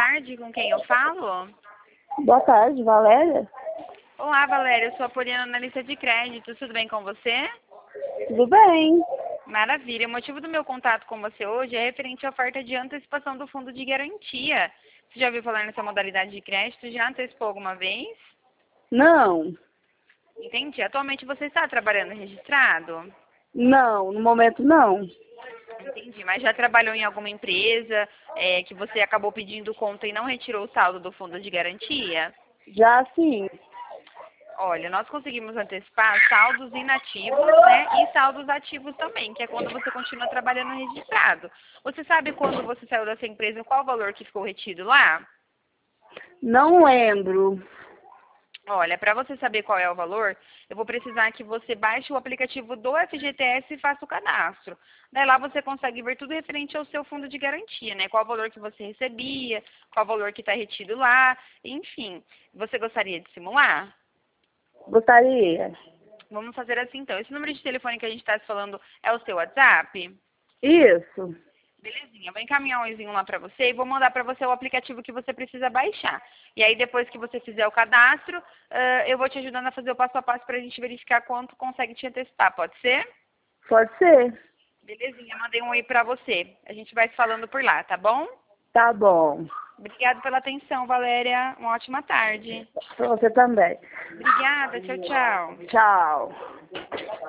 tarde, com quem eu falo? Boa tarde, Valéria. Olá, Valéria, eu sou a Poliana, analista de crédito, tudo bem com você? Tudo bem? Maravilha, o motivo do meu contato com você hoje é referente à oferta de antecipação do fundo de garantia. Você já ouviu falar nessa modalidade de crédito? Já antecipou alguma vez? Não, Entendi. Atualmente você está trabalhando registrado? não, no momento não. Entendi, mas já trabalhou em alguma empresa que você acabou pedindo conta e não retirou o saldo do fundo de garantia? Já sim, Olha, nós conseguimos antecipar saldos inativos, né, e saldos ativos também, que é quando você continua trabalhando registrado. Você sabe quando você saiu dessa empresa, qual o valor que ficou retido lá? não lembro. Olha, para você saber qual é o valor, eu vou precisar que você baixe o aplicativo do FGTS e faça o cadastro. Daí lá você consegue ver tudo referente ao seu fundo de garantia, né? Qual o valor que você recebia, qual o valor que está retido lá, enfim. Você gostaria de simular? Gostaria. Vamos fazer assim então. Esse número de telefone que a gente está falando é o seu WhatsApp? Isso, Belezinha, eu vou encaminhar um e-mail lá para você e vou mandar para você o aplicativo que você precisa baixar. E aí depois que você fizer o cadastro, eu vou te ajudando a fazer o passo a passo para a gente verificar quanto consegue te antecipar, pode ser? pode ser. Belezinha, mandei um e para você. A gente vai se falando por lá, tá bom? Tá bom. Obrigada pela atenção, Valéria. Uma ótima tarde. Pra você também. Obrigada, tchau, tchau. Tchau.